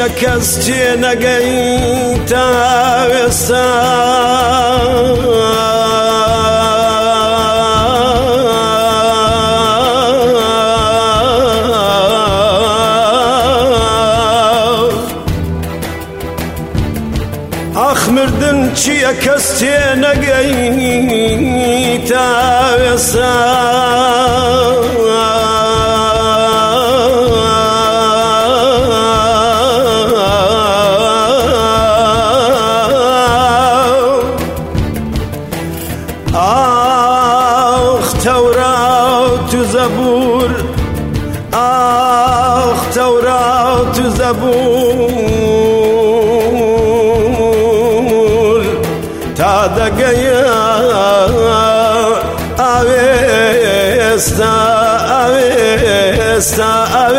چییە کەس تێ نەگەی تا ئێستا ئاخ مردن چییە کەس تێ نەگەی تا ئێستا تورات و زبور آخ تورات و زبور تا دەگەیە ئاوێستا ئاوێستا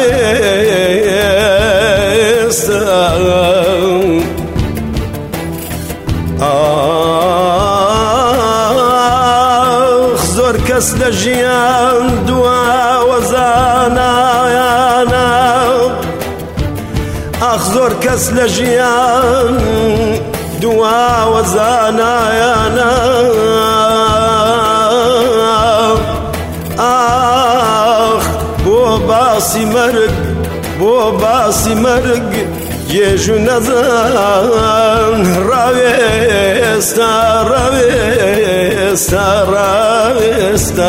ئاوێستا زۆر کەس لە ژیان دواوە زانایانە ئاخ زۆر کەس لە ژیان دواوە زانایانە ئاخ بۆ باسی مەرگ بۆ باسی مەرگ گێژ و نەزان ڕاوێستا ڕاوێستا ڕاوێستا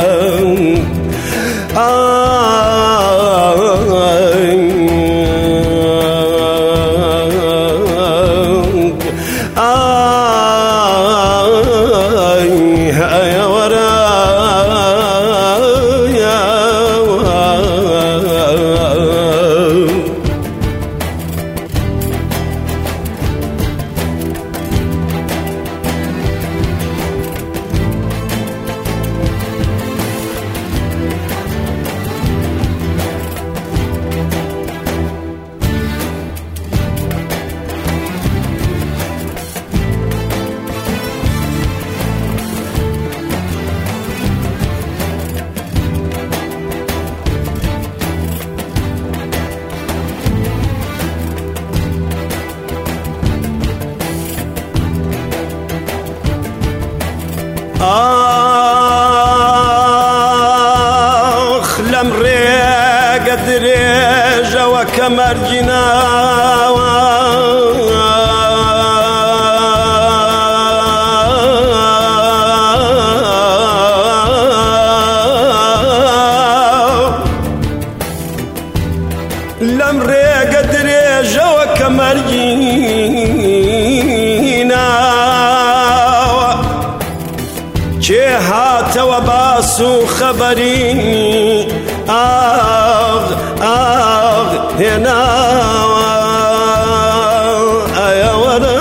آخ لەم ڕێگە درێژەوە کە مەرگیناوە لەم ڕێگە درێژەوە کە مەرگیناوە کێ هاتەوە باس و خەبەری ئاغ ئاغ هێناوە ئەیە وەرە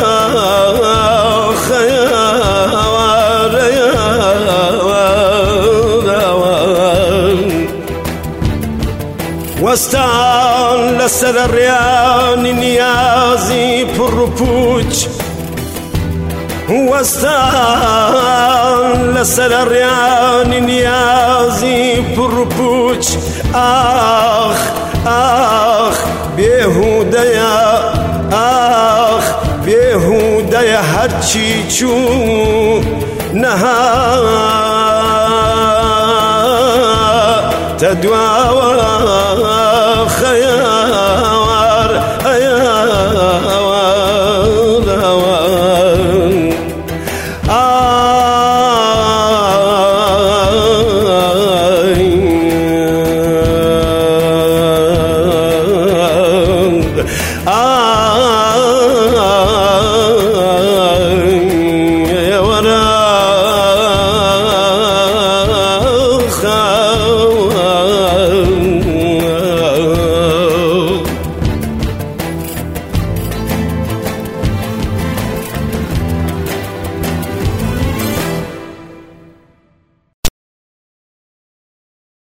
وەستان لەسەر ڕیانی نیازی پڕ و پوچ وەستان لەسەر ڕیانی نیازی پڕ و پوچ ئاخ ئاخ بێهودەیە ئاخ بێهودەیە هەرچی چوو نەهاتە دواوە خەیە